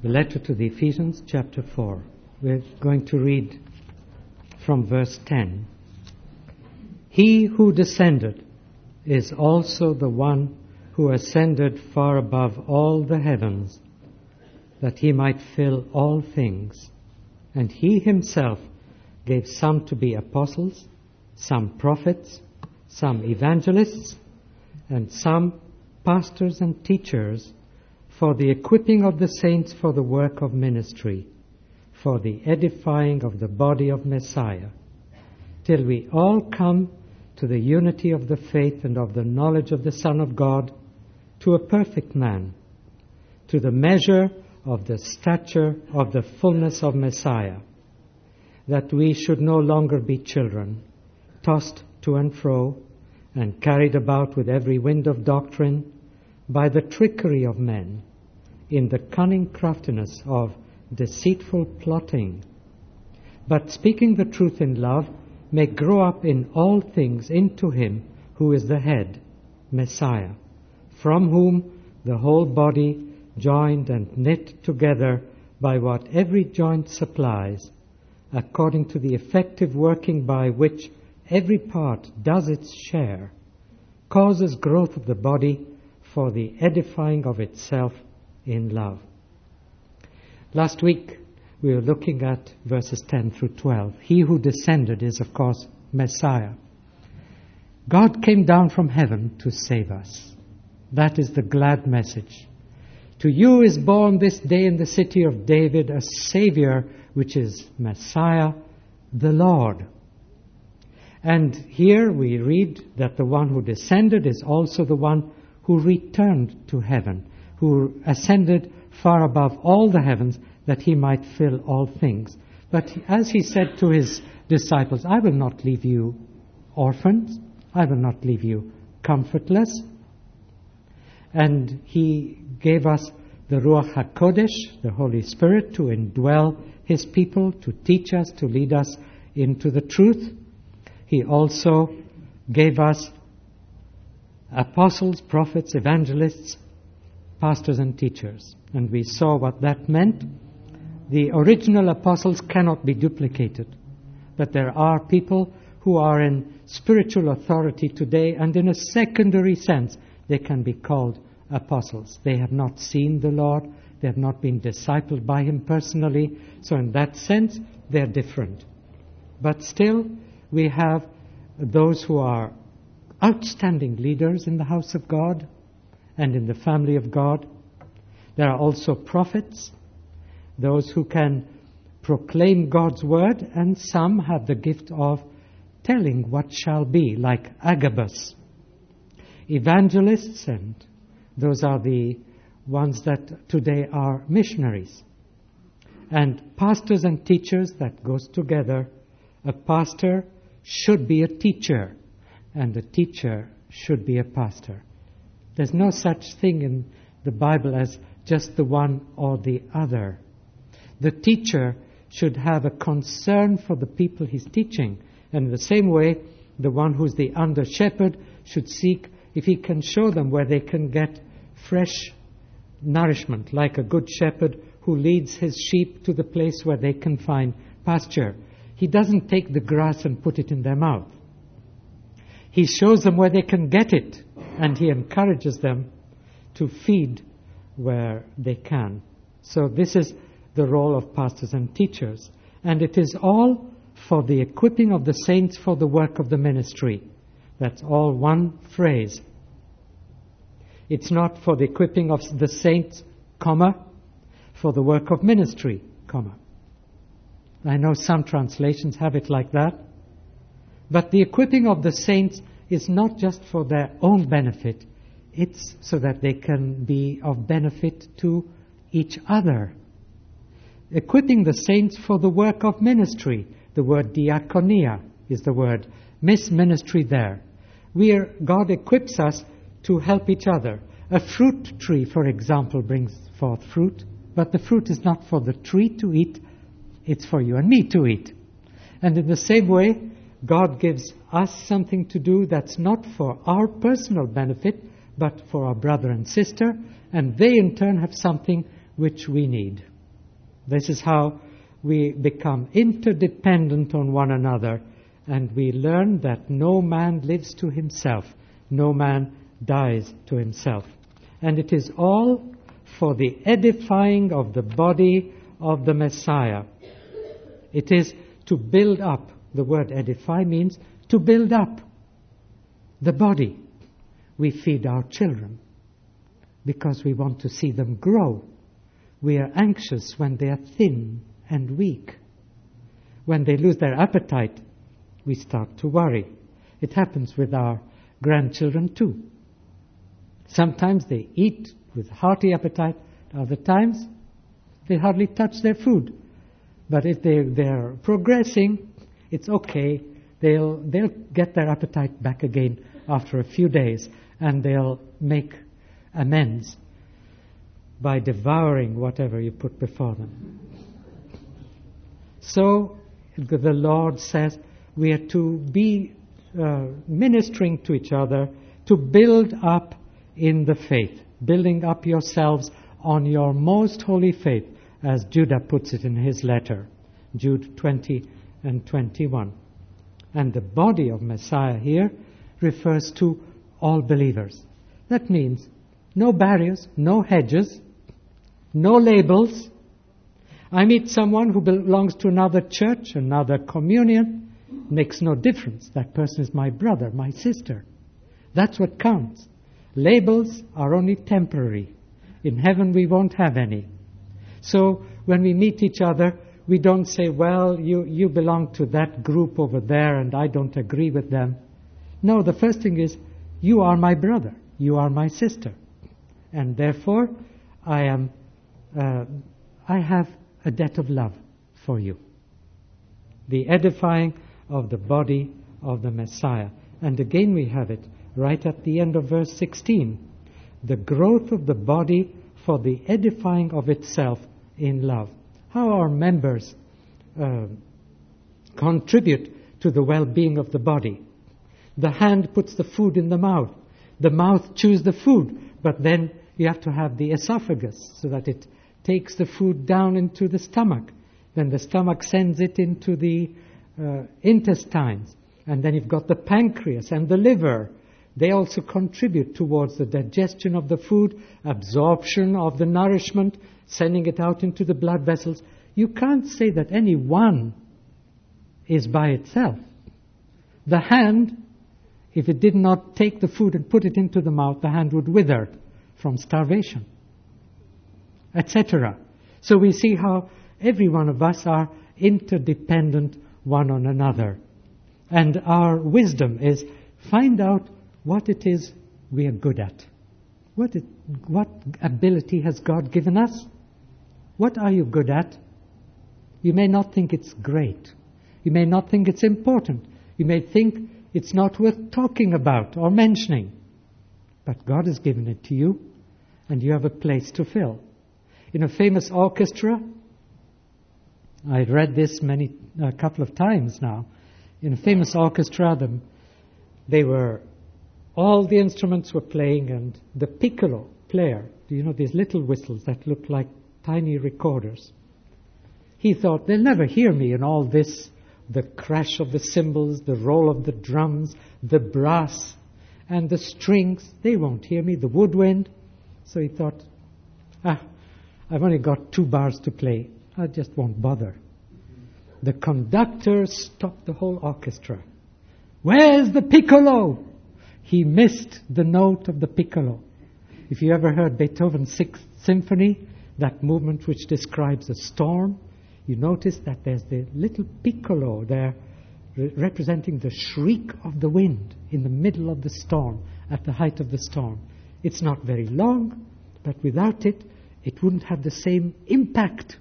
The letter to the Ephesians, chapter 4. We're going to read from verse 10. He who descended is also the one who ascended far above all the heavens, that he might fill all things. And he himself gave some to be apostles, some prophets, some evangelists, and some pastors and teachers, for the equipping of the saints for the work of ministry, for the edifying of the body of Messiah, till we all come to the unity of the faith and of the knowledge of the Son of God, to a perfect man, to the measure of the stature of the fullness of Messiah, that we should no longer be children, tossed to and fro, and carried about with every wind of doctrine, by the trickery of men, in the cunning craftiness of deceitful plotting, but speaking the truth in love, may grow up in all things into him who is the head, Messiah, from whom the whole body, joined and knit together by what every joint supplies, according to the effective working by which every part does its share, causes growth of the body for the edifying of itself in love. Last week we were looking at verses 10 through 12. He who descended is, of course, Messiah. God came down from heaven to save us. That is the glad message. To you is born this day in the city of David a Savior, which is Messiah, the Lord. And here we read that the one who descended is also the one who returned to heaven, who ascended far above all the heavens, that he might fill all things. But as he said to his disciples, I will not leave you orphans, I will not leave you comfortless. And he gave us the Ruach HaKodesh, the Holy Spirit, to indwell his people, to teach us, to lead us into the truth. He also gave us apostles, prophets, evangelists, pastors and teachers. And we saw what that meant. The original apostles cannot be duplicated. But there are people who are in spiritual authority today, and in a secondary sense, they can be called apostles. They have not seen the Lord. They have not been discipled by him personally. So in that sense, they're different. But still, we have those who are outstanding leaders in the house of God and in the family of God. There are also prophets, those who can proclaim God's word, and some have the gift of telling what shall be, like Agabus. Evangelists, and those are the ones that today are missionaries. And pastors and teachers, that goes together. A pastor should be a teacher, and a teacher should be a pastor. There's no such thing in the Bible as just the one or the other. The teacher should have a concern for the people he's teaching. And in the same way, the one who's the under shepherd should seek if he can show them where they can get fresh nourishment, like a good shepherd who leads his sheep to the place where they can find pasture. He doesn't take the grass and put it in their mouth. He shows them where they can get it, and he encourages them to feed where they can. So this is the role of pastors and teachers. And it is all for the equipping of the saints for the work of the ministry. That's all one phrase. It's not for the equipping of the saints, comma, for the work of ministry, comma. I know some translations have it like that. But the equipping of the saints is not just for their own benefit. It's so that they can be of benefit to each other. Equipping the saints for the work of ministry. The word diakonia is the word. Ministry there. God equips us to help each other. A fruit tree, for example, brings forth fruit, but the fruit is not for the tree to eat, it's for you and me to eat. And in the same way, God gives us something to do that's not for our personal benefit, but for our brother and sister, and they in turn have something which we need. This is how we become interdependent on one another, and we learn that no man lives to himself, no man dies to himself. And it is all for the edifying of the body of the Messiah. It is to build up. The word edify means to build up the body. We feed our children because we want to see them grow. We are anxious when they are thin and weak. When they lose their appetite, we start to worry. It happens with our grandchildren too. Sometimes they eat with hearty appetite, other times they hardly touch their food. But if they're progressing, it's okay. They'll get their appetite back again after a few days, and they'll make amends by devouring whatever you put before them. So the Lord says we are to be ministering to each other to build up in the faith, building up yourselves on your most holy faith, as Judah puts it in his letter, Jude 20 and 21. And the body of Messiah here refers to all believers. That means no barriers, no hedges, no labels. I meet someone who belongs to another church, another communion, makes no difference. That person is my brother, my sister. That's what counts. Labels are only temporary. In heaven we won't have any. So when we meet each other, we don't say, well, you belong to that group over there and I don't agree with them. No, the first thing is, you are my brother, you are my sister. And therefore, I have a debt of love for you. The edifying of the body of the Messiah. And again we have it right at the end of verse 16. The growth of the body for the edifying of itself in love. How our members contribute to the well-being of the body. The hand puts the food in the mouth. The mouth chews the food, but then you have to have the esophagus so that it takes the food down into the stomach. Then the stomach sends it into the intestines. And then you've got the pancreas and the liver. They also contribute towards the digestion of the food, absorption of the nourishment, sending it out into the blood vessels. You can't say that any one is by itself. The hand, if it did not take the food and put it into the mouth, the hand would wither from starvation, etc. So we see how every one of us are interdependent one on another. And our wisdom is find out what it is we are good at. What ability has God given us? What are you good at? You may not think it's great. You may not think it's important. You may think it's not worth talking about or mentioning. But God has given it to you, and you have a place to fill. In a famous orchestra, I read this a couple of times now. In a famous orchestra, all the instruments were playing, and the piccolo player, do you know these little whistles that look like tiny recorders? He thought, they'll never hear me in all this, the crash of the cymbals, the roll of the drums, the brass, and the strings. They won't hear me, the woodwind. So he thought, I've only got 2 bars to play. I just won't bother. The conductor stopped the whole orchestra. Where's the piccolo? He missed the note of the piccolo. If you ever heard Beethoven's 6th Symphony, that movement which describes a storm, you notice that there's the little piccolo there representing the shriek of the wind in the middle of the storm, at the height of the storm. It's not very long, but without it, it wouldn't have the same impact.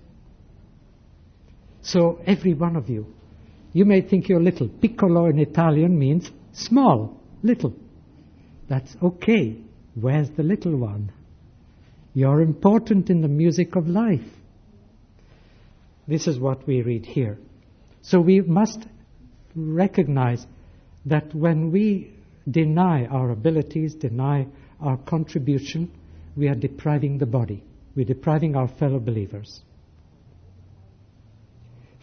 So every one of you may think you're little. Piccolo in Italian means small, little. That's okay. Where's the little one? You're important in the music of life. This is what we read here. So we must recognize that when we deny our abilities, deny our contribution, we are depriving the body. We're depriving our fellow believers.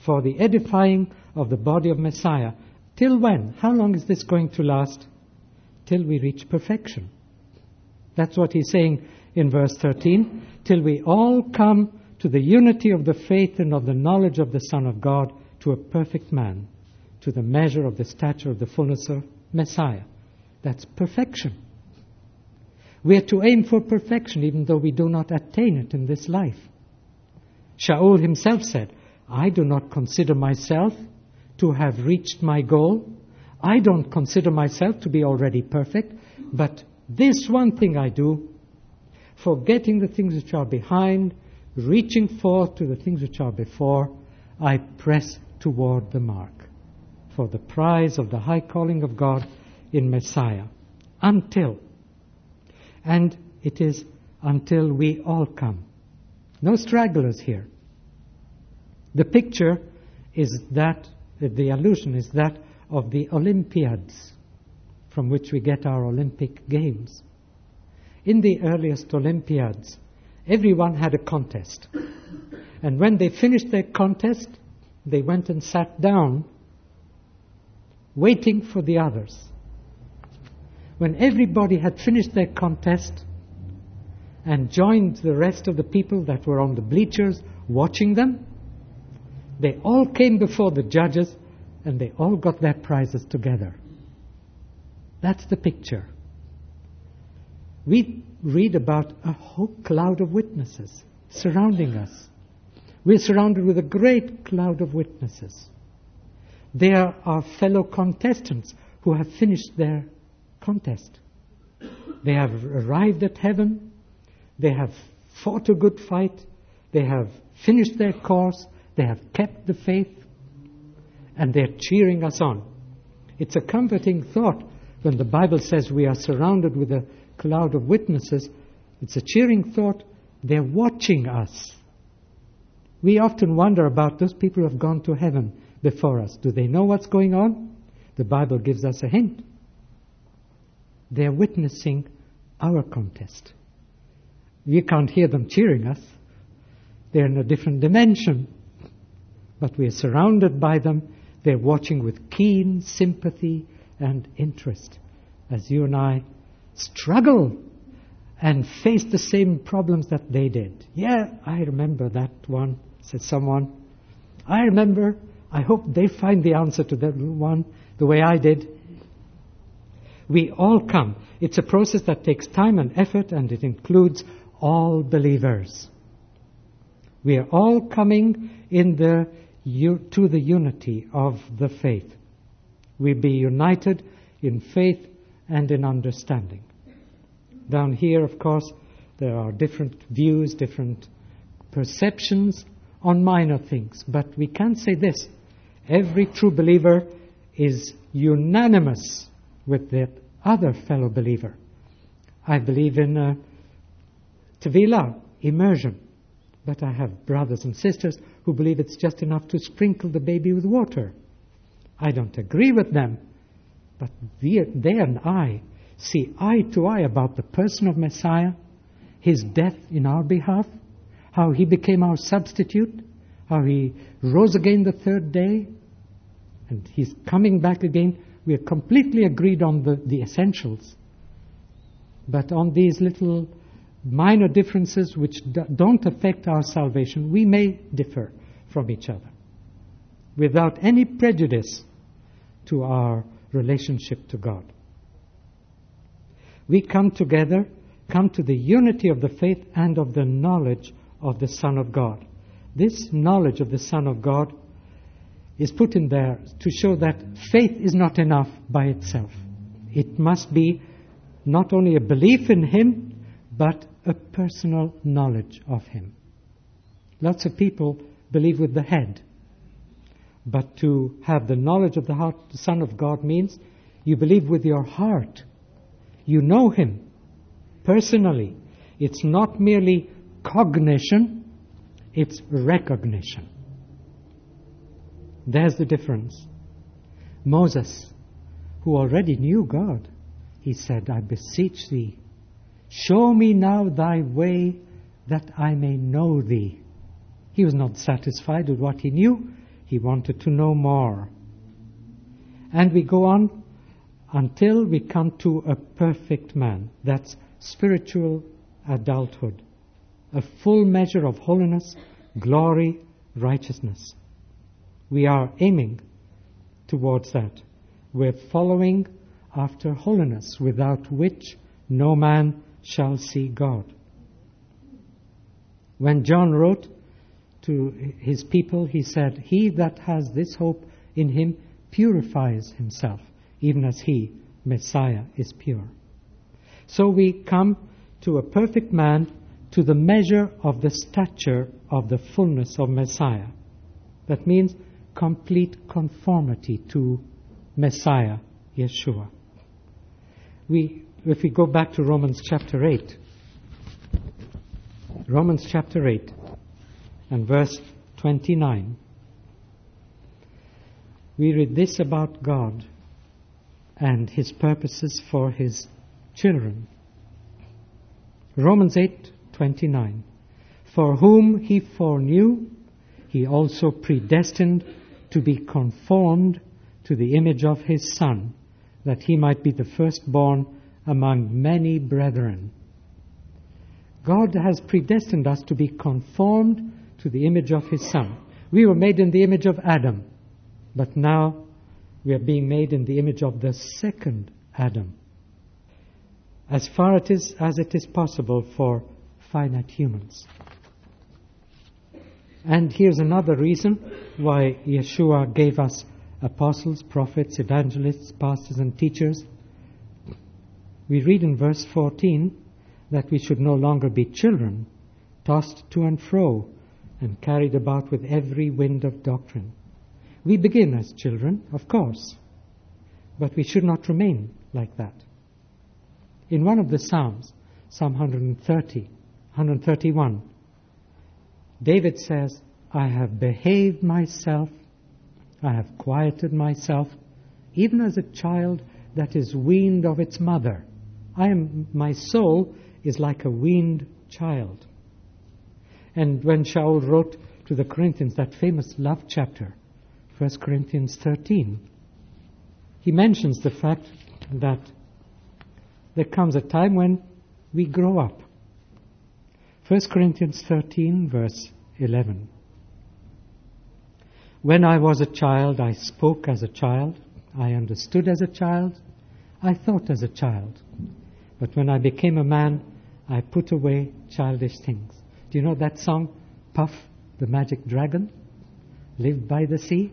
for the edifying of the body of Messiah. Till when? How long is this going to last? Till we reach perfection. That's what he's saying in verse 13. Till we all come to the unity of the faith and of the knowledge of the Son of God, to a perfect man, to the measure of the stature of the fullness of Messiah. That's perfection. We are to aim for perfection, even though we do not attain it in this life. Shaul himself said, I do not consider myself to have reached my goal. I don't consider myself to be already perfect, but this one thing I do, forgetting the things which are behind, reaching forth to the things which are before, I press toward the mark, for the prize of the high calling of God in Messiah. Until. And it is until we all come. No stragglers here. The picture is that, the allusion is that of the Olympiads, from which we get our Olympic Games. In the earliest Olympiads, everyone had a contest. And when they finished their contest, they went and sat down, waiting for the others. When everybody had finished their contest and joined the rest of the people that were on the bleachers watching them, they all came before the judges and they all got their prizes together. That's the picture. We read about a whole cloud of witnesses surrounding us. We're surrounded with a great cloud of witnesses. They are our fellow contestants who have finished their contest. They have arrived at heaven. They have fought a good fight. They have finished their course. They have kept the faith. And they're cheering us on. It's a comforting thought when the Bible says we are surrounded with a cloud of witnesses. It's a cheering thought. They're watching us. We often wonder about those people who have gone to heaven before us. Do they know what's going on? The Bible gives us a hint. They're witnessing our contest. We can't hear them cheering us. They're in a different dimension. But we are surrounded by them. They're watching with keen sympathy and interest as you and I struggle and face the same problems that they did. Yeah, I remember that one, said someone. I remember. I hope they find the answer to that one the way I did. We all come. It's a process that takes time and effort, and it includes all believers. We are all coming to the unity of the faith. We be united in faith and in understanding. Down here, of course, there are different views, different perceptions on minor things. But we can say this: every true believer is unanimous with the other fellow believer. I believe in Tevila, immersion. But I have brothers and sisters who believe it's just enough to sprinkle the baby with water. I don't agree with them, but they and I see eye to eye about the person of Messiah, His death in our behalf, how He became our substitute, how He rose again the third day, and He's coming back again. We are completely agreed on the essentials. But on these little minor differences which don't affect our salvation, we may differ from each other without any prejudice to our relationship to God. We come together, come to the unity of the faith and of the knowledge of the Son of God. This knowledge of the Son of God is put in there to show that faith is not enough by itself. It must be not only a belief in Him, but a personal knowledge of Him. Lots of people believe with the head. But to have the knowledge of the heart, the Son of God, means you believe with your heart. You know Him personally. It's not merely cognition, it's recognition. There's the difference. Moses, who already knew God, he said, I beseech thee, show me now thy way that I may know thee. He was not satisfied with what he knew. He wanted to know more. And we go on until we come to a perfect man. That's spiritual adulthood. A full measure of holiness, glory, righteousness. We are aiming towards that. We're following after holiness, without which no man shall see God. When John wrote to his people, he said, "He that has this hope in him purifies himself, even as he, Messiah, is pure." So we come to a perfect man, to the measure of the stature of the fullness of Messiah. That means complete conformity to Messiah, Yeshua. If we go back to Romans chapter 8, Romans chapter 8 and verse 29, we read this about God and His purposes for His children. Romans 8:29. For whom He foreknew, He also predestined to be conformed to the image of His Son, that He might be the firstborn among many brethren. God has predestined us to be conformed to the image of His Son. We were made in the image of Adam, but now we are being made in the image of the second Adam, as far as it is possible for finite humans. And here's another reason why Yeshua gave us apostles, prophets, evangelists, pastors, and teachers. We read in verse 14 that we should no longer be children, tossed to and fro and carried about with every wind of doctrine. We begin as children, of course, but we should not remain like that. In one of the Psalms, Psalm 131, David says, "I have behaved myself, I have quieted myself, even as a child that is weaned of its mother. My soul is like a weaned child." And when Shaul wrote to the Corinthians that famous love chapter, 1 Corinthians 13, he mentions the fact that there comes a time when we grow up. 1 Corinthians 13, verse 11. When I was a child, I spoke as a child, I understood as a child, I thought as a child. But when I became a man, I put away childish things. Do you know that song, Puff the Magic Dragon, Lived by the Sea?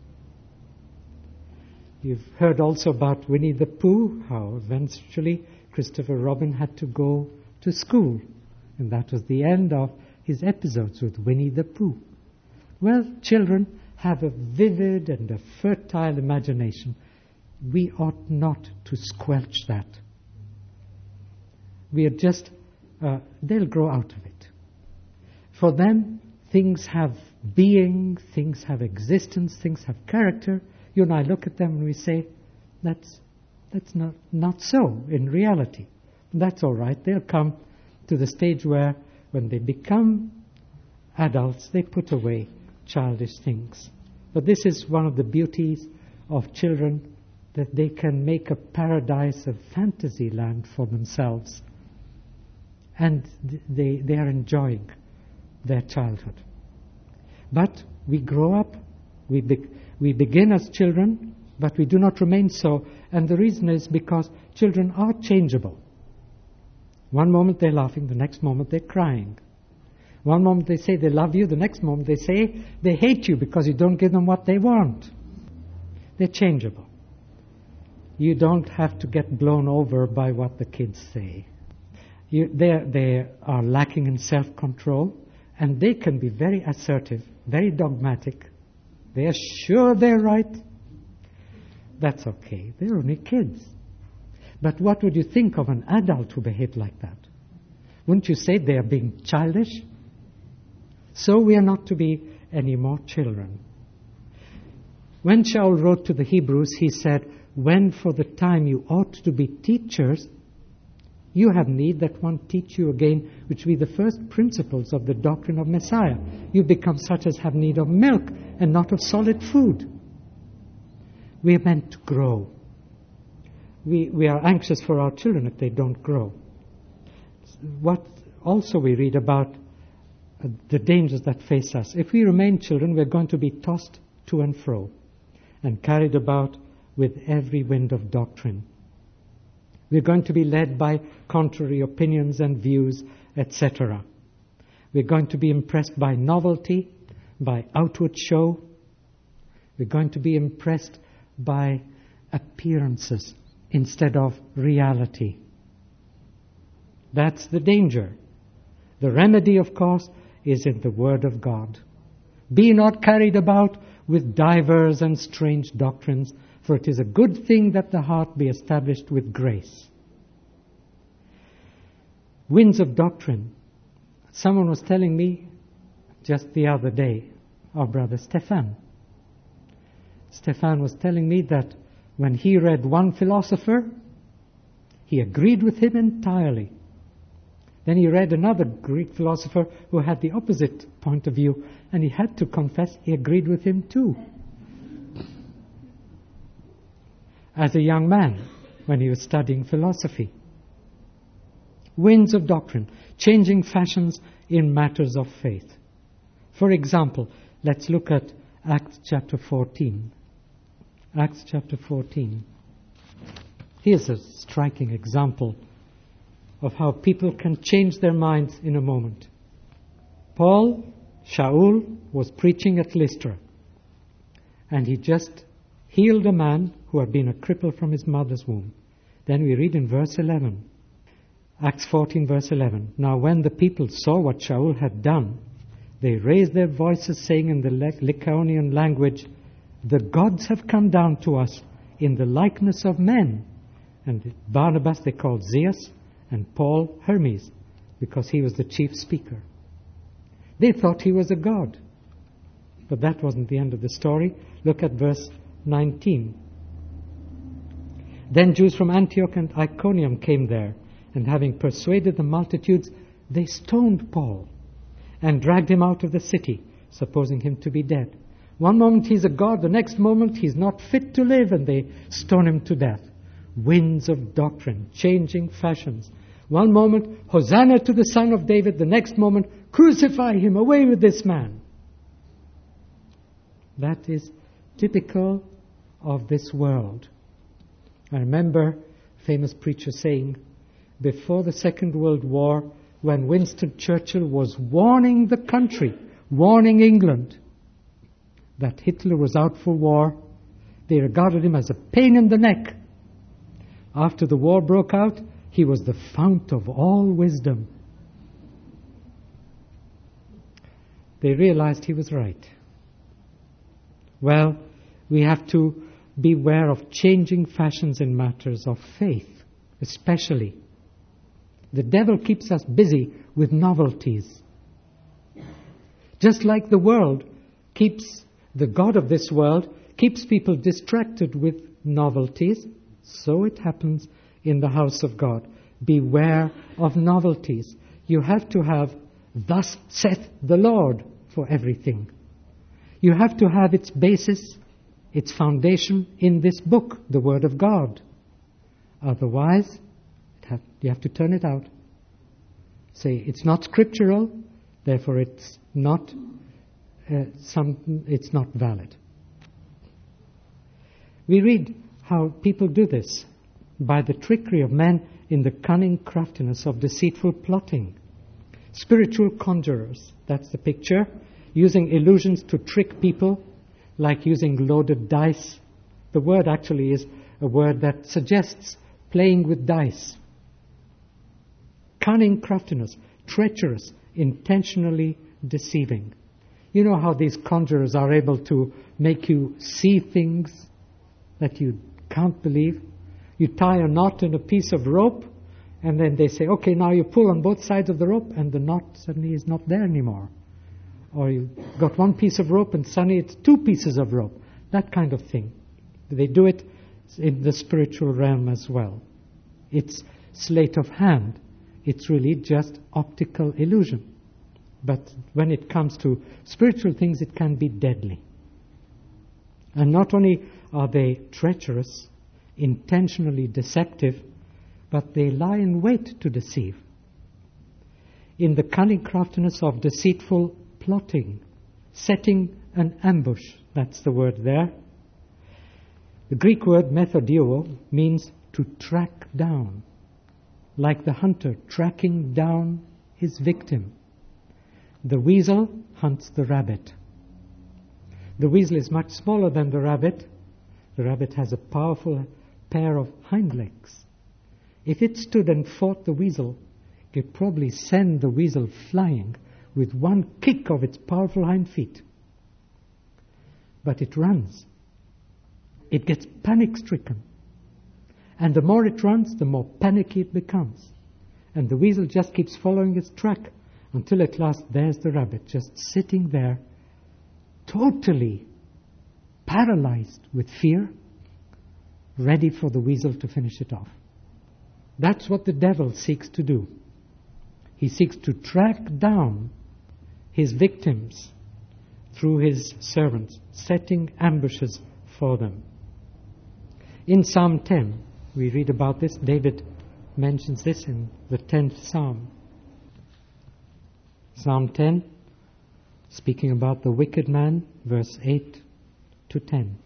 You've heard also about Winnie the Pooh, how eventually Christopher Robin had to go to school. And that was the end of his episodes with Winnie the Pooh. Well, children have a vivid and a fertile imagination. We ought not to squelch that. We are just, they'll grow out of it. For them, things have being, things have existence, things have character. You and I look at them and we say, that's not so in reality. That's all right. They'll come to the stage where when they become adults, they put away childish things. But this is one of the beauties of children, that they can make a paradise of fantasy land for themselves. And they are enjoying their childhood. But we grow up, we begin as children, but we do not remain so. And the reason is because children are changeable. One moment they're laughing, the next moment they're crying. One moment they say they love you, the next moment they say they hate you because you don't give them what they want. They're changeable. You don't have to get blown over by what the kids say. They are lacking in self-control, and they can be very assertive, very dogmatic. They are sure they're right. That's okay. They're only kids. But what would you think of an adult who behaved like that? Wouldn't you say they are being childish? So we are not to be any more children. When Shaul wrote to the Hebrews, he said, "When for the time you ought to be teachers, You have need that one teach you again, which be the first principles of the doctrine of Messiah. You become such as have need of milk and not of solid food. We are meant to grow. We are anxious for our children if they don't grow. What also we read about the dangers that face us. If we remain children, we're going to be tossed to and fro and carried about with every wind of doctrine. We're going to be led by contrary opinions and views, etc. We're going to be impressed by novelty, by outward show. We're going to be impressed by appearances instead of reality. That's the danger. The remedy, of course, is in the Word of God. Be not carried about with divers and strange doctrines, for it is a good thing that the heart be established with grace. Winds of doctrine. Someone was telling me just the other day, our brother Stefan. Stefan was telling me that when he read one philosopher, he agreed with him entirely. Then he read another Greek philosopher who had the opposite point of view, and he had to confess he agreed with him too. As a young man, when he was studying philosophy. Winds of doctrine, changing fashions in matters of faith. For example, let's look at Acts chapter 14. Acts chapter 14. Here's a striking example of how people can change their minds in a moment. Shaul, was preaching at Lystra, and he just healed a man who had been a cripple from his mother's womb. Then we read in verse 11, Acts 14 verse 11, Now when the people saw what Shaul had done, they raised their voices saying in the Lycaonian language, The gods have come down to us in the likeness of men. And Barnabas they called Zeus, and Paul Hermes, because he was the chief speaker. They thought he was a god. But that wasn't the end of the story. Look at verse 19. Then Jews from Antioch and Iconium came there, and having persuaded the multitudes, they stoned Paul and dragged him out of the city, supposing him to be dead. One moment he's a god, the next moment he's not fit to live, and they stone him to death. Winds of doctrine, changing fashions. One moment, Hosanna to the Son of David. The next moment, crucify him, away with this man. That is typical of this world. I remember a famous preacher saying, before the Second World War, when Winston Churchill was warning the country, warning England, that Hitler was out for war, they regarded him as a pain in the neck. After the war broke out, he was the fount of all wisdom. They realized he was right. Well, we have to beware of changing fashions in matters of faith, especially. The devil keeps us busy with novelties. Just like the world keeps, the god of this world keeps people distracted with novelties, so it happens in the house of God. Beware of novelties. You have to have, thus saith the Lord, for everything. You have to have its basis, its foundation in this book, the Word of God. Otherwise, you have to turn it out. Say, it's not scriptural, therefore it's not valid. We read how people do this by the trickery of men in the cunning craftiness of deceitful plotting. Spiritual conjurers, that's the picture, using illusions to trick people, like using loaded dice. The word actually is a word that suggests playing with dice. Cunning craftiness, treacherous, intentionally deceiving. You know how these conjurers are able to make you see things that you can't believe? You tie a knot in a piece of rope, and then they say, okay, now you pull on both sides of the rope, and the knot suddenly is not there anymore. Or you've got one piece of rope, and suddenly it's two pieces of rope. That kind of thing. They do it in the spiritual realm as well. It's sleight of hand. It's really just optical illusion. But when it comes to spiritual things, it can be deadly. And not only are they treacherous, intentionally deceptive, but they lie in wait to deceive. In the cunning craftiness of deceitful plotting, setting an ambush, that's the word there. The Greek word methodio means to track down, like the hunter tracking down his victim. The weasel hunts the rabbit. The weasel is much smaller than the rabbit. The rabbit has a powerful pair of hind legs. If it stood and fought the weasel, it could probably send the weasel flying with one kick of its powerful hind feet. But it runs. It gets panic-stricken. And the more it runs, the more panicky it becomes. And the weasel just keeps following its track until at last there's the rabbit just sitting there, totally paralyzed with fear, ready for the weasel to finish it off. That's what the devil seeks to do. He seeks to track down his victims through his servants, setting ambushes for them. In Psalm 10, we read about this. David mentions this in the 10th Psalm. Psalm 10, speaking about the wicked man, verse 8 to 10.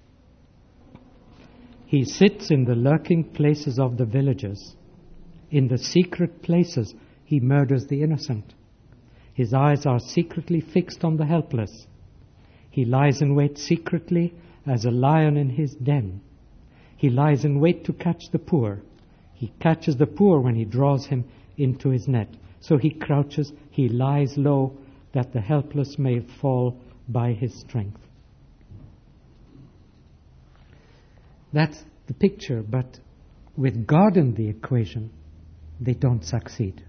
He sits in the lurking places of the villages. In the secret places, he murders the innocent. His eyes are secretly fixed on the helpless. He lies in wait secretly as a lion in his den. He lies in wait to catch the poor. He catches the poor when he draws him into his net. So he crouches, he lies low, that the helpless may fall by his strength. That's the picture, but with God in the equation, they don't succeed.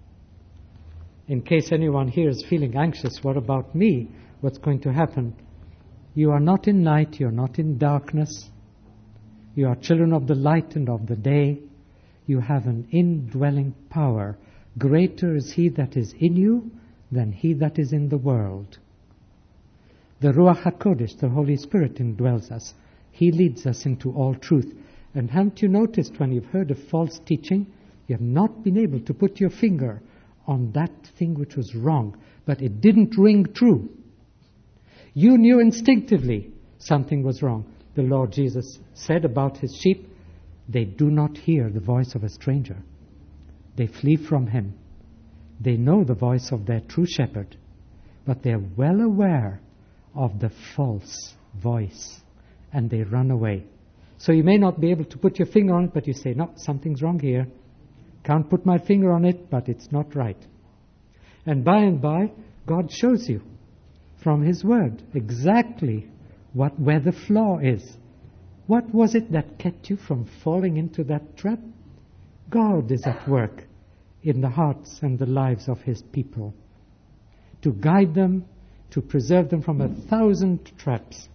In case anyone here is feeling anxious, what about me? What's going to happen? You are not in night, you are not in darkness. You are children of the light and of the day. You have an indwelling power. Greater is he that is in you than he that is in the world. The Ruach HaKodesh, the Holy Spirit, indwells us. He leads us into all truth. And haven't you noticed when you've heard of false teaching, you have not been able to put your finger on that thing which was wrong, but it didn't ring true. You knew instinctively something was wrong. The Lord Jesus said about his sheep, they do not hear the voice of a stranger. They flee from him. They know the voice of their true shepherd, but they're well aware of the false voice, and they run away. So you may not be able to put your finger on it, but you say, no, something's wrong here. Can't put my finger on it, but it's not right. And by, God shows you from his word exactly where the flaw is. What was it that kept you from falling into that trap? God is at work in the hearts and the lives of his people to guide them, to preserve them from 1,000 traps.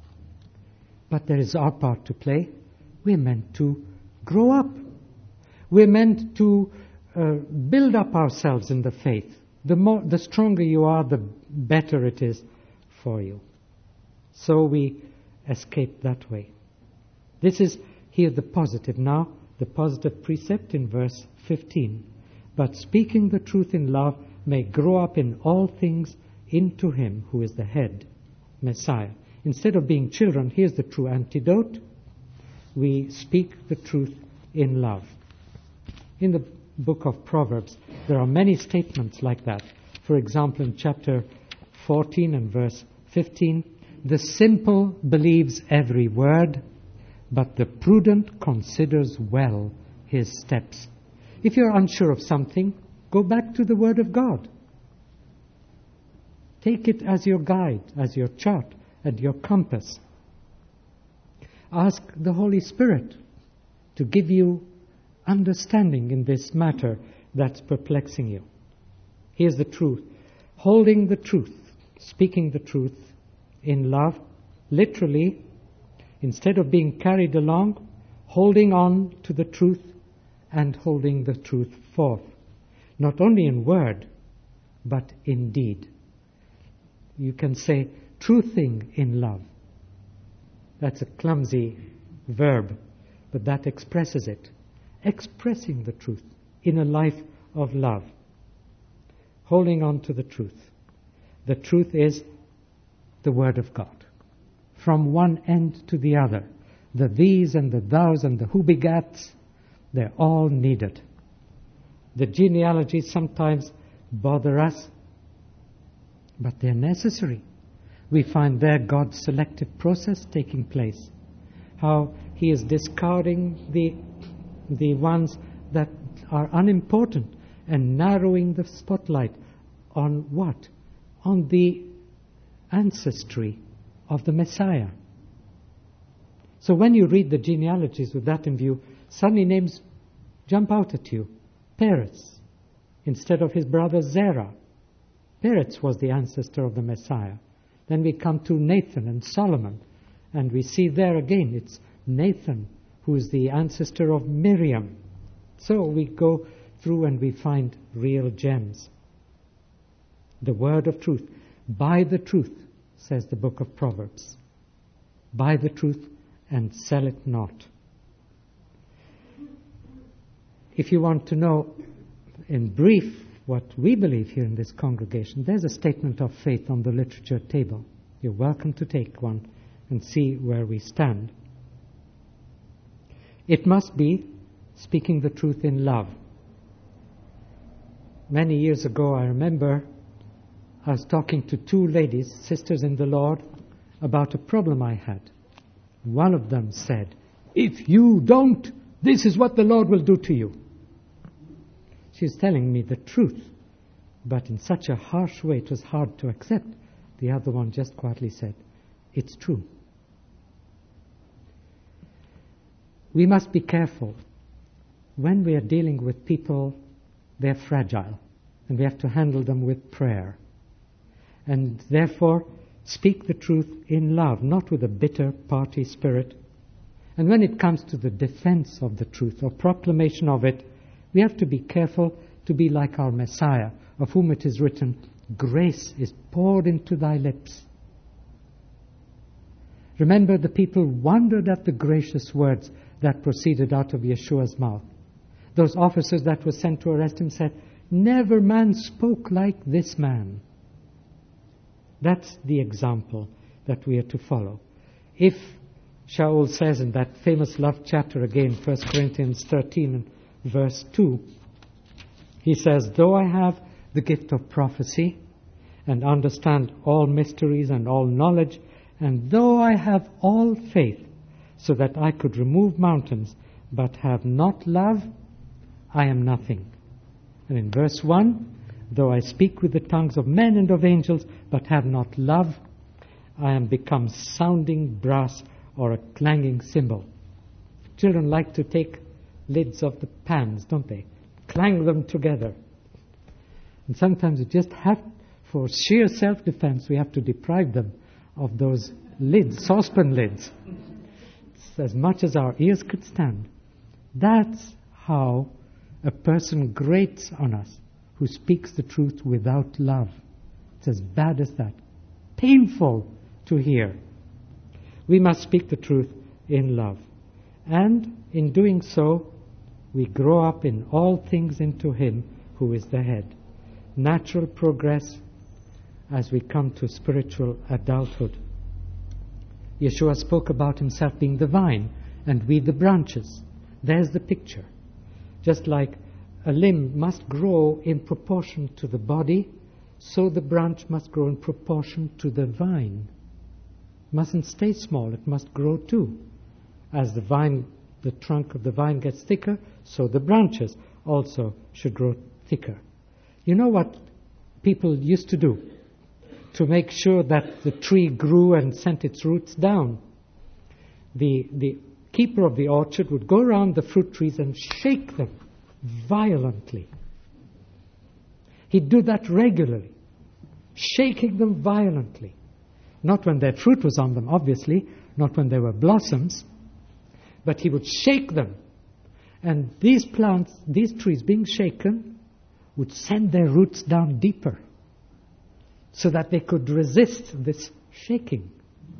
But there is our part to play. We're meant to grow up. We're meant to build up ourselves in the faith. The stronger you are, the better it is for you. So we escape that way. This is here the positive. Now, the positive precept in verse 15. But speaking the truth in love may grow up in all things into him who is the head, Messiah. Instead of being children, here's the true antidote. We speak the truth in love. In the book of Proverbs, there are many statements like that. For example, in chapter 14 and verse 15, the simple believes every word, but the prudent considers well his steps. If you're unsure of something, go back to the Word of God. Take it as your guide, as your chart, and your compass. Ask the Holy Spirit to give you understanding in this matter that's perplexing you. Here's the truth. Holding the truth, speaking the truth in love, literally, instead of being carried along, holding on to the truth and holding the truth forth, not only in word, but in deed. You can say truthing in love. That's a clumsy verb, but that expresses it. Expressing the truth in a life of love. Holding on to the truth. The truth is the Word of God. From one end to the other. The these and the thous and the who begats, they're all needed. The genealogies sometimes bother us, but they're necessary. We find there God's selective process taking place. How He is discarding the ones that are unimportant and narrowing the spotlight on what? On the ancestry of the Messiah. So when you read the genealogies with that in view, suddenly names jump out at you. Peretz, instead of his brother Zerah. Peretz was the ancestor of the Messiah. Then we come to Nathan and Solomon, and we see there again it's Nathan who is the ancestor of Miriam. So we go through and we find real gems. The word of truth. Buy the truth, says the book of Proverbs. Buy the truth and sell it not. If you want to know in brief what we believe here in this congregation, there's a statement of faith on the literature table. You're welcome to take one and see where we stand. It must be speaking the truth in love. Many years ago, I remember I was talking to two ladies, sisters in the Lord, about a problem I had. One of them said, "If you don't, this is what the Lord will do to you." She was telling me the truth, but in such a harsh way it was hard to accept. The other one just quietly said, "It's true." We must be careful. When we are dealing with people, they're fragile, and we have to handle them with prayer. And therefore, speak the truth in love, not with a bitter party spirit. And when it comes to the defense of the truth or proclamation of it, we have to be careful to be like our Messiah, of whom it is written, "Grace is poured into thy lips." Remember, the people wondered at the gracious words that proceeded out of Yeshua's mouth. Those officers that were sent to arrest him said, "Never man spoke like this man." That's the example that we are to follow. If Shaul says in that famous love chapter again, 1 Corinthians 13 and verse 2, he says, "Though I have the gift of prophecy and understand all mysteries and all knowledge, and though I have all faith so that I could remove mountains, but have not love, I am nothing." And in verse 1, "Though I speak with the tongues of men and of angels, but have not love, I am become sounding brass or a clanging cymbal." Children like to take lids of the pans, don't they? Clang them together. And sometimes we just have, for sheer self-defense, we have to deprive them of those lids, saucepan lids. It's as much as our ears could stand. That's how a person grates on us, who speaks the truth without love. It's as bad as that. Painful to hear. We must speak the truth in love. And in doing so, we grow up in all things into Him who is the head. Natural progress as we come to spiritual adulthood. Yeshua spoke about Himself being the vine and we the branches. There's the picture. Just like a limb must grow in proportion to the body, so the branch must grow in proportion to the vine. It mustn't stay small, it must grow too. As the trunk of the vine gets thicker, so the branches also should grow thicker. You know what people used to do to make sure that the tree grew and sent its roots down? The keeper of the orchard would go around the fruit trees and shake them violently. He'd do that regularly, shaking them violently. Not when their fruit was on them, obviously, not when they were blossoms, but he would shake them. And these plants, these trees being shaken, would send their roots down deeper so that they could resist this shaking.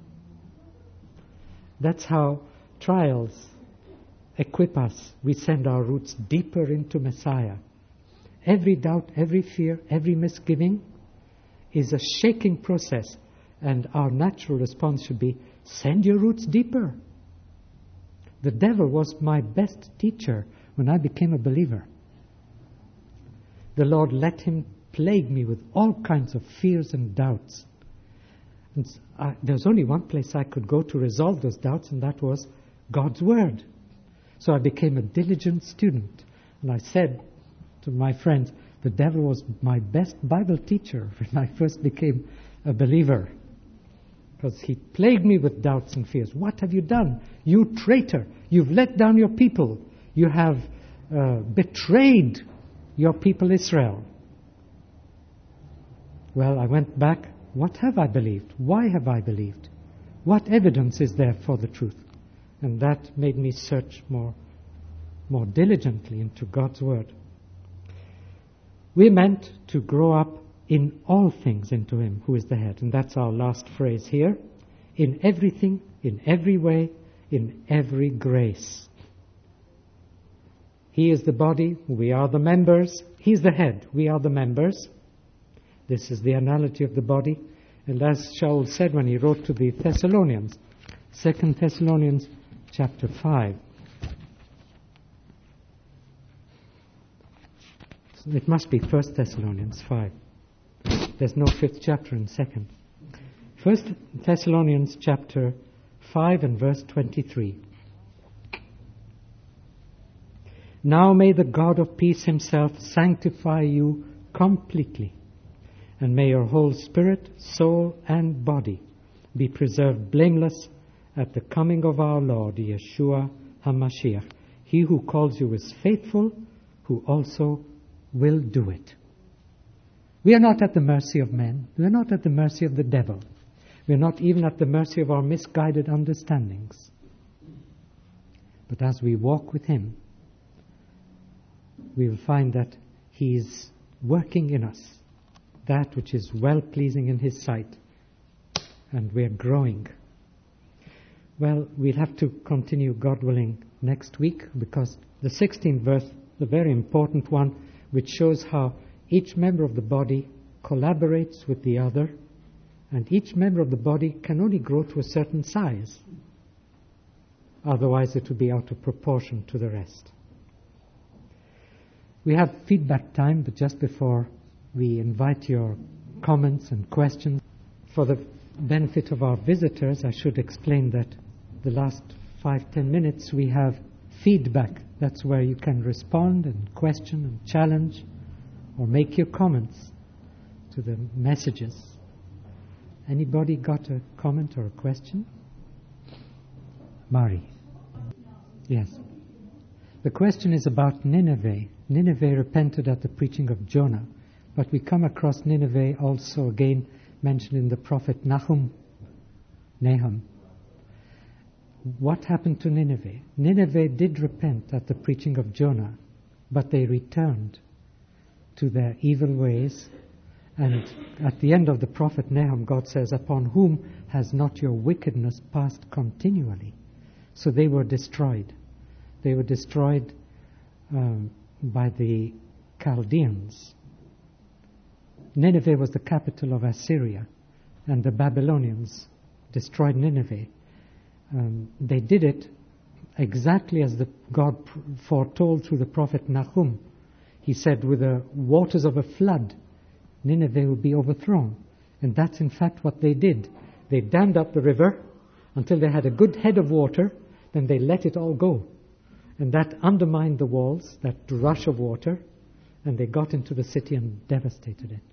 That's how trials equip us. We send our roots deeper into Messiah. Every doubt, every fear, every misgiving is a shaking process, and our natural response should be, send your roots deeper. The devil was my best teacher when I became a believer. The Lord let him plague me with all kinds of fears and doubts. And there was only one place I could go to resolve those doubts, and that was God's Word. So I became a diligent student. And I said to my friends, the devil was my best Bible teacher when I first became a believer. Because he plagued me with doubts and fears. What have you done? You traitor. You've let down your people. You have betrayed your people Israel. Well, I went back. What have I believed? Why have I believed? What evidence is there for the truth? And that made me search more diligently into God's Word. We're meant to grow up in all things into Him who is the head. And that's our last phrase here. In everything, in every way, in every grace. He is the body, we are the members. He's the head, we are the members. This is the analogy of the body. And as Shaul said when he wrote to the Thessalonians, 2 Thessalonians chapter 5. It must be 1 Thessalonians 5. There's no 5th chapter in 2nd. 1 Thessalonians chapter 5 and verse 23. Now may the God of peace Himself sanctify you completely, and may your whole spirit, soul, and body be preserved blameless at the coming of our Lord Yeshua HaMashiach. He who calls you is faithful, who also will do it. We are not at the mercy of men. We are not at the mercy of the devil. We are not even at the mercy of our misguided understandings. But as we walk with Him, we will find that He is working in us that which is well-pleasing in His sight, and we are growing. Well, we'll have to continue, God willing, next week, because the 16th verse, the very important one, which shows how each member of the body collaborates with the other, and each member of the body can only grow to a certain size. Otherwise it would be out of proportion to the rest. We have feedback time, but just before we invite your comments and questions, for the benefit of our visitors, I should explain that the last 5-10 minutes we have feedback. That's where you can respond and question and challenge or make your comments to the messages. Anybody got a comment or a question? Mari. Yes. The question is about Nineveh. Nineveh repented at the preaching of Jonah, but we come across Nineveh also again mentioned in the prophet Nahum. What happened to Nineveh? Nineveh did repent at the preaching of Jonah, but they returned to their evil ways. And at the end of the prophet Nahum, God says, upon whom has not your wickedness passed continually? So they were destroyed. They were destroyed by the Chaldeans. Nineveh was the capital of Assyria, and the Babylonians destroyed Nineveh. They did it exactly as God foretold through the prophet Nahum. He said, with the waters of a flood, Nineveh will be overthrown. And that's in fact what they did. They dammed up the river until they had a good head of water, then they let it all go. And that undermined the walls, that rush of water, and they got into the city and devastated it.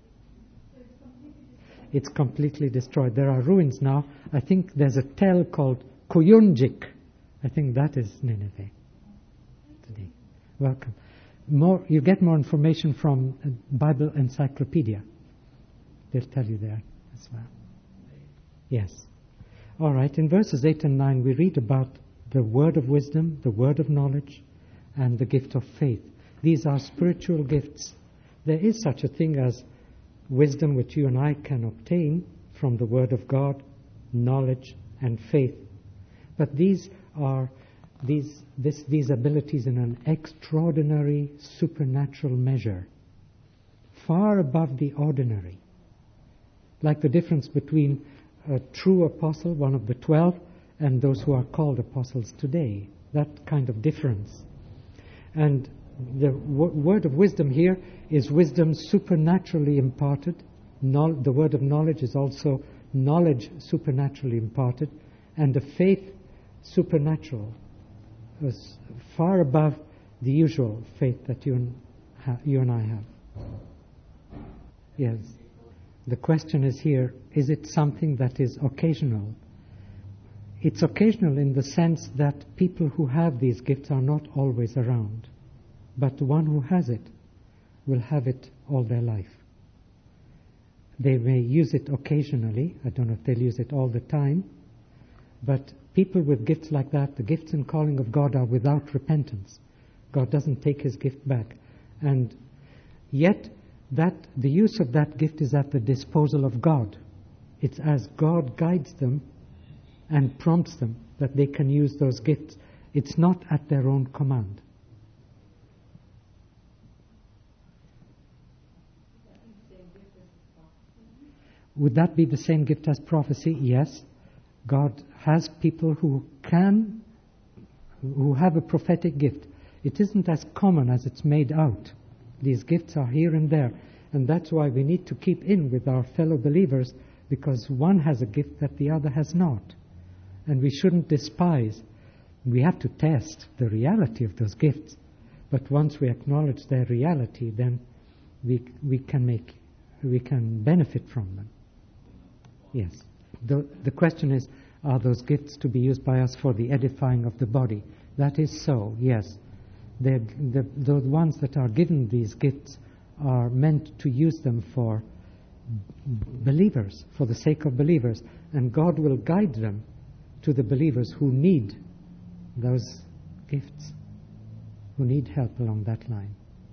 It's completely destroyed. There are ruins now. I think there's a tell called Kuyunjik. I think that is Nineveh today. Welcome. You get more information from Bible Encyclopedia. They'll tell you there as well. Yes. All right. In verses 8 and 9 we read about the word of wisdom, the word of knowledge, and the gift of faith. These are spiritual gifts. There is such a thing as wisdom which you and I can obtain from the Word of God, knowledge and faith. But these are these abilities in an extraordinary supernatural measure, far above the ordinary. Like the difference between a true apostle, one of the 12, and those who are called apostles today. That kind of difference. And the word of wisdom here is wisdom supernaturally imparted. The word of knowledge is also knowledge supernaturally imparted. And the faith supernatural is far above the usual faith that you and I have. Yes. The question is here, is it something that is occasional? It's occasional in the sense that people who have these gifts are not always around. But the one who has it will have it all their life. They may use it occasionally. I don't know if they'll use it all the time. But people with gifts like that, the gifts and calling of God, are without repentance. God doesn't take his gift back. And yet, the use of that gift is at the disposal of God. It's as God guides them and prompts them that they can use those gifts. It's not at their own command. Would that be the same gift as prophecy? Yes. God has people who have a prophetic gift. It isn't as common as it's made out. These gifts are here and there. And that's why we need to keep in with our fellow believers, because one has a gift that the other has not. And we shouldn't despise. We have to test the reality of those gifts. But once we acknowledge their reality, then we can benefit from them. Yes. The question is, are those gifts to be used by us for the edifying of the body? That is so, yes. The ones that are given these gifts are meant to use them for believers, for the sake of believers. And God will guide them to the believers who need those gifts, who need help along that line.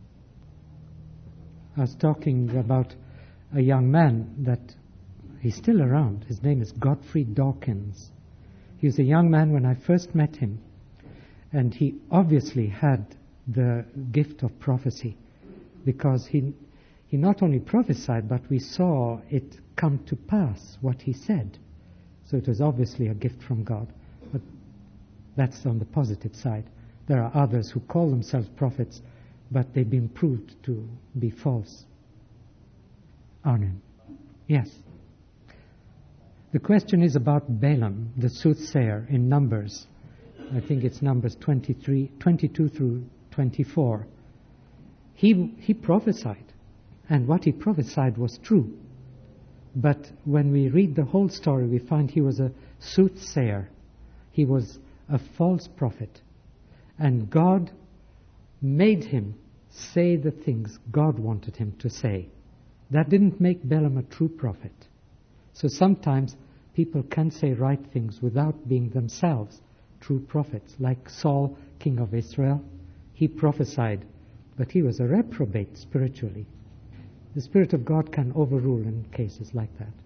I was talking about a young man that he's still around. His name is Godfrey Dawkins. He was a young man when I first met him. And he obviously had the gift of prophecy, because he not only prophesied, but we saw it come to pass, what he said. So it was obviously a gift from God. But that's on the positive side. There are others who call themselves prophets, but they've been proved to be false. Arnim. Yes. The question is about Balaam, the soothsayer, in Numbers. I think it's Numbers 22 through 24. He prophesied, and what he prophesied was true. But when we read the whole story, we find he was a soothsayer. He was a false prophet. And God made him say the things God wanted him to say. That didn't make Balaam a true prophet. So sometimes people can say right things without being themselves true prophets. Like Saul, king of Israel, he prophesied, but he was a reprobate spiritually. The Spirit of God can overrule in cases like that.